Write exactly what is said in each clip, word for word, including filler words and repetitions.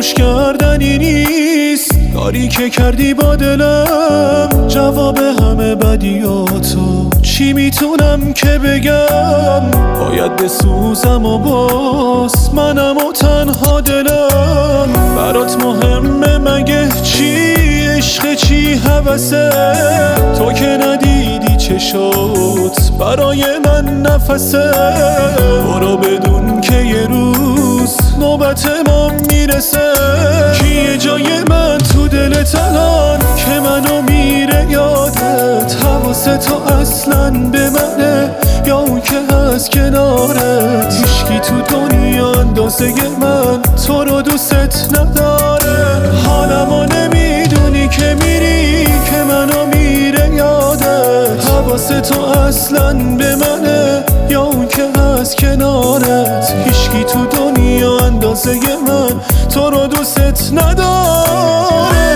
فراموش کردنی نیست کاری که کردی با دلم. جواب همه بدیاتو چی میتونم که بگم؟ باید بسوزم و باز منم و تنها دلم. برات مهمه مگه چی عشق چی هوسه؟ تو که ندیدی چشات برای من نفسه. برو بدون که یه روز نوبت ما میرسه. کیه جای من تو دلت الان که منو میره یادت؟ حواست تو اصلا به منه یا اون که هست کنارت؟ هیچکی تو دنیا اندازه من تو رو دوست نداره. حالمو نمیدونی که میری که منو میره یادت؟ حواست تو اصلا به منه یا اون که هست کنارت؟ هیچکی تو دنیا اندازه من تو رو دوست نداره.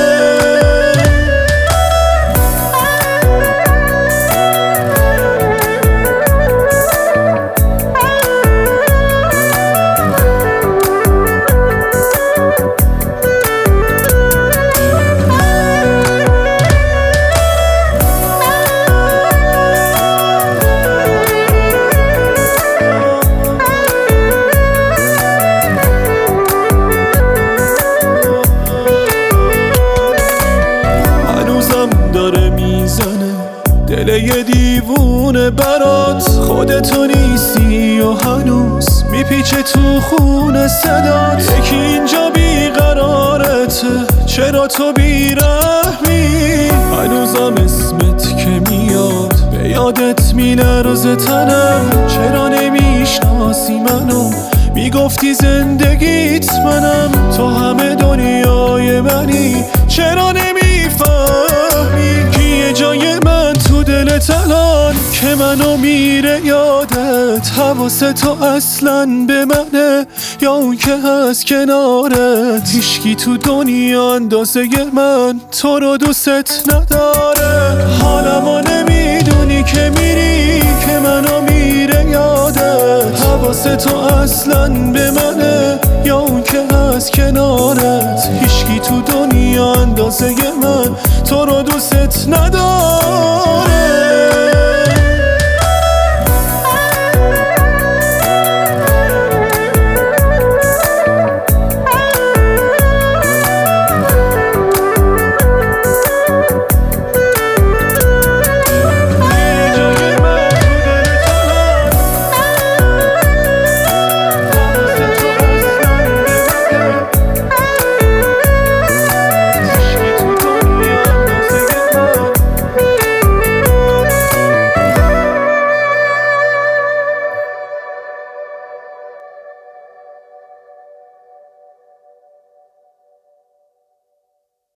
داره میزنه دل یه دیوونه برات. خودتو نیستی و هنوز میپیچه تو خون صدات. یکی اینجا بیقرارته چرا تو بیرحمی؟ هنوزم اسمت که میاد به یادت میلرزه تنم. چرا نمیشناسی منو؟ میگفتی زندگیت منم. تو همه دنیای منی چرا نمیفهمی؟ کیه جای من تو دلت الان که منو میره یادت؟ حواست تو اصلا به منه یا اون که هست کنارت؟ هیچکی تو دنیا اندازه من تو رو دوست نداره. حالمو نمیدونی که میری که منو میره یادت؟ حواست تو اصلا به منه یا اون که هست کنارت؟ هیچکی تو دنیا اندازه من تو رو دوست نداره.